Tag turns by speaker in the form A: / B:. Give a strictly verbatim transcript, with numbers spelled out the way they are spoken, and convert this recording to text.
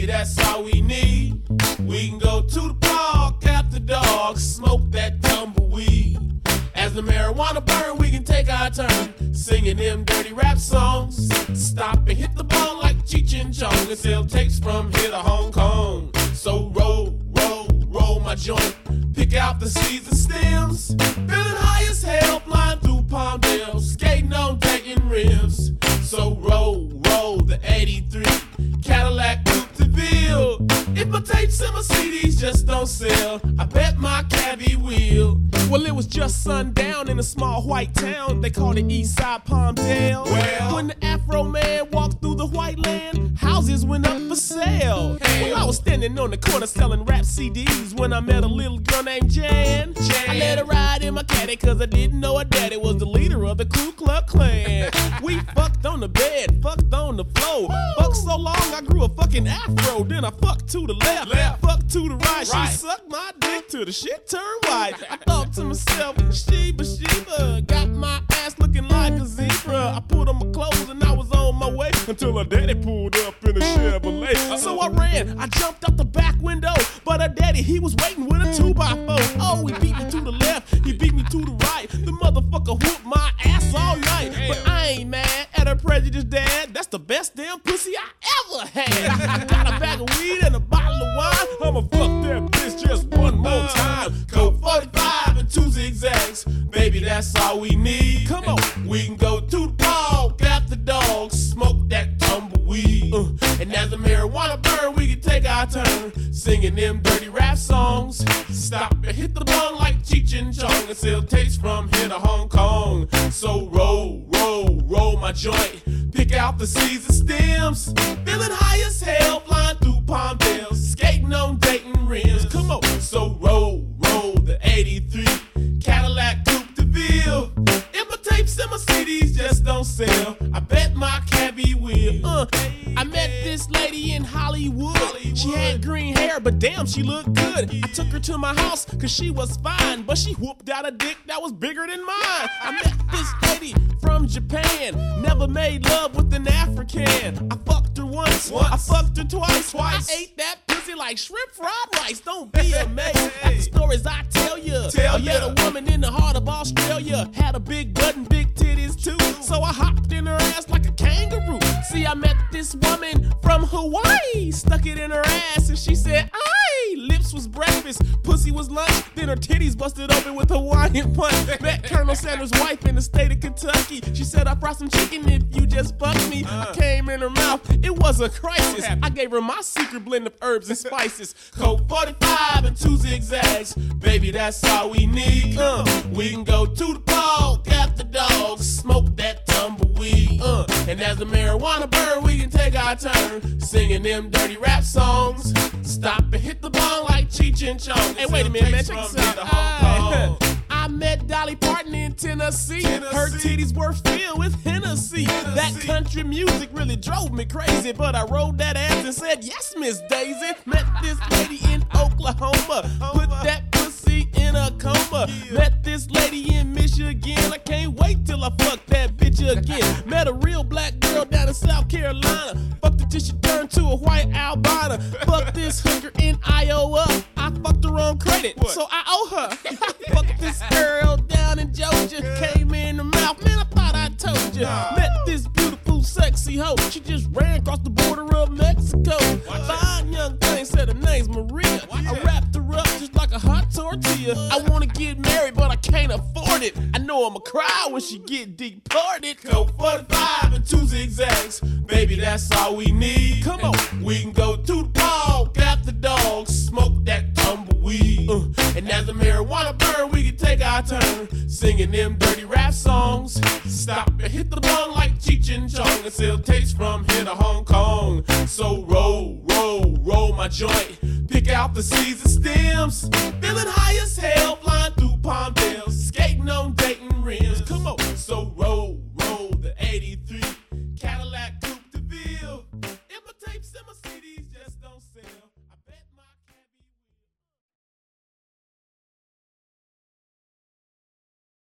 A: that's all we need. We can go to the park after dark, smoke that tumbleweed. As the marijuana burn, we can take our turn singing them dirty rap songs. Stop and hit the ball like Cheech and Chong and sell tapes from here to Hong Kong. So roll, roll, roll my joint, pick out the seeds and stems. Feeling high as hell, flying through Palmdale, skating on Dayton rims. So roll, roll the eighty-three Cadillac Coupe de Ville. If my tapes and my C Ds just don't sell, I bet my cabbie will. Well, it was just sundown in a small white town. They called it East Side Palmdale. Well, when the Afro man walked through the white land, houses went up for sale. Well, I was standing on the corner selling rap C Ds when I met a little girl named Jan. Jan. I let her ride in my caddy cause I didn't know her daddy was the leader of the Ku Klux Klan. We fucked on the bed, fucked on the floor. Fucked so long I grew a fucking afro. Then I fucked to the left, left. fucked to the right. right. She sucked my dick till the shit turned white. I thought to myself, Sheba, Sheba, got my ass looking like a zebra. I put on my clothes and I was on my way until her daddy pulled up in a Chevrolet. Uh-oh. So I ran, I jumped out the back window, but her daddy, he was waiting with a two by four. Oh, he beat me to the left, he beat me to the right. The motherfucker whooped my ass all night. But I ain't mad at her prejudiced dad. That's the best damn pussy I ever had. I got a bag of weed and a bottle of wine. I'ma fuck that bitch just one more time. Coke forty-five and two zigzags, baby, that's all we need. Come on, we can go to the park after dog, smoke that tumbleweed. Uh, and as the marijuana burn, we can take our turn singing them dirty rap songs. Stop and hit the bong like Cheech and Chong and sell tapes from here to Hong Kong. So roll, roll, roll my joint, pick out the seeds and stems. Feeling high as hell, flying through Palmdale, skating on Dayton rims. Come on, so roll, roll the eighty-three Cadillac Coupe de Ville. If my tapes and my C Ds just don't sell, I bet my cabbie will. Uh, I met this lady in Hollywood. Hollywood. She had green hair, but damn, she looked good. I took her to my house, cause she was fine, but she whooped out a dick that was bigger than mine. I met this lady from Japan, never made love with an African. I fucked her once, once. I fucked her twice. twice. I ate that pussy like shrimp fried rice. Don't be amazed at the stories I tell you. Tell I met a woman in the heart of Australia, had a big butt and big titties too. So I hopped in her ass like a kangaroo. See, I met this woman from Hawaii, stuck it in her ass and she said, aye. Lips was breakfast, pussy was lunch, then her titties busted open with Hawaiian punch. Met Colonel Sanders' wife in the state of Kentucky. She said, I brought some chicken if you just fuck me. Uh. I came in her mouth, it was a crisis. I gave her my secret blend of herbs and spices. Coke forty-five and two zigzags, baby, that's all we need. Uh, we can go to the park after dog, smoke that tumbleweed. Uh, and as the marijuana burn, we can take our turn singing them dirty rap songs. Stop and hit the bong like Cheech and Chong. Hey, wait a minute, man, check this out. I, I met Dolly Parton in Tennessee. Tennessee. Her titties were filled with Hennessy. Tennessee. That country music really drove me crazy, but I rolled that ass and said, yes, Miss Daisy. Met this lady in Oklahoma, put that pussy in a coma. Yeah. Met this lady in Michigan, I can't wait till I fuck that bitch again. Met a real black girl down in South Carolina, fucked her till she turned to a white albino. Fucked this hooker in Iowa, I fucked her on credit, what? So I owe her. Fucked this girl down in Georgia, came in her mouth, man, I thought I told you. Nah. Met this beautiful, sexy hoe, she just ran across the border of Mexico. Fine young thing, said her name's Maria. I wrapped her up just like a hot tortilla. I wanna get married, but I can't afford it. I know I'ma cry when she get deported. Coke forty-five and two zigzags, baby, that's all we need. Come on, we can go to the park after dog, smoke that tumbleweed. Uh, and as the marijuana burn, we can take our turn singing them dirty rap songs. Stop and hit the bong like Cheech and Chong and sell tapes from here to Hong Kong. So roll, roll, roll my joint, pick out the seeds and stems.